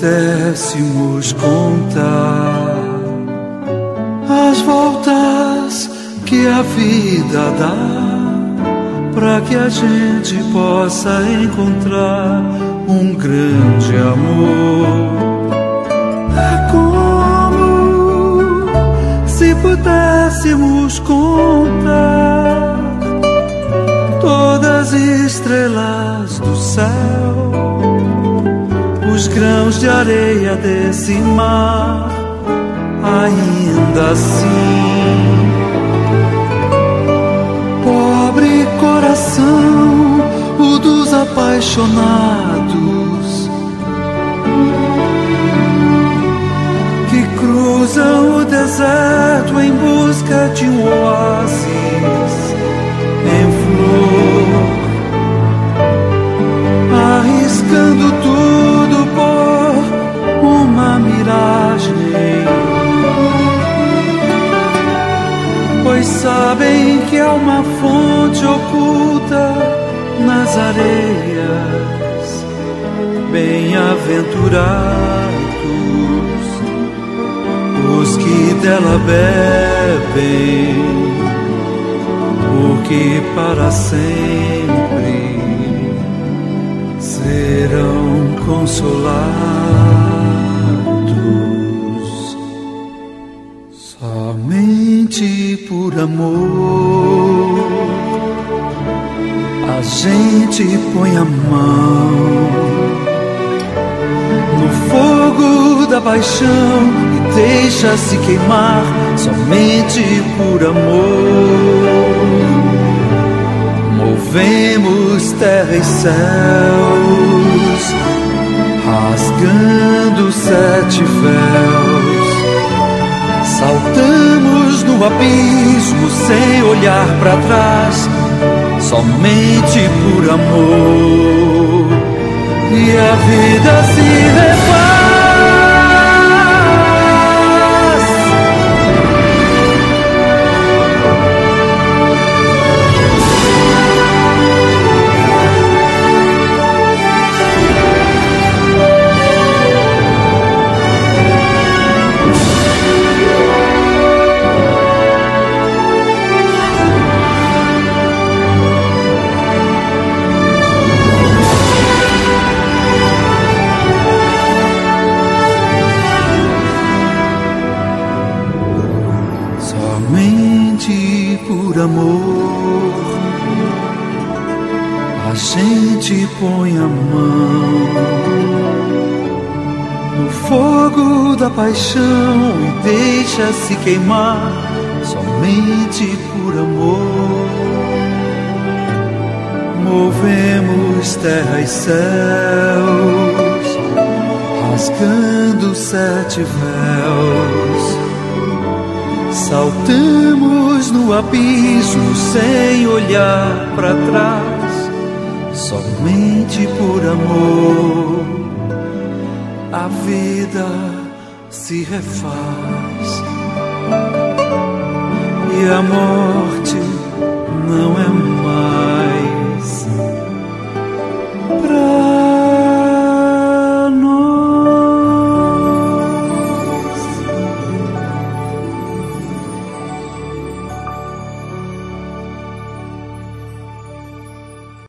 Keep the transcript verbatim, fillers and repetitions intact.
pudéssemos contar as voltas que a vida dá, para que a gente possa encontrar um grande amor. É como se pudéssemos contar todas as estrelas do céu, os grãos de areia desse mar. Ainda assim, pobre coração, o dos apaixonados, que cruzam o deserto em busca de um oásis em flor, arriscando tudo por uma miragem, pois sabem que há uma fonte oculta nas areias. Bem-aventurados os que dela bebem, porque para sempre serão consolados. Somente por amor a gente põe a mão no fogo da paixão e deixa-se queimar. Somente por amor movemos terra e céus, rasgando sete véus, saltamos no abismo sem olhar para trás. Somente por amor, e a vida se refaz. Somente por amor a gente põe a mão no fogo da paixão e deixa-se queimar. Somente por amor movemos terra e céus, rasgando sete véus, saltamos no abismo sem olhar para trás. Somente por amor a vida se refaz, e a morte não é mais.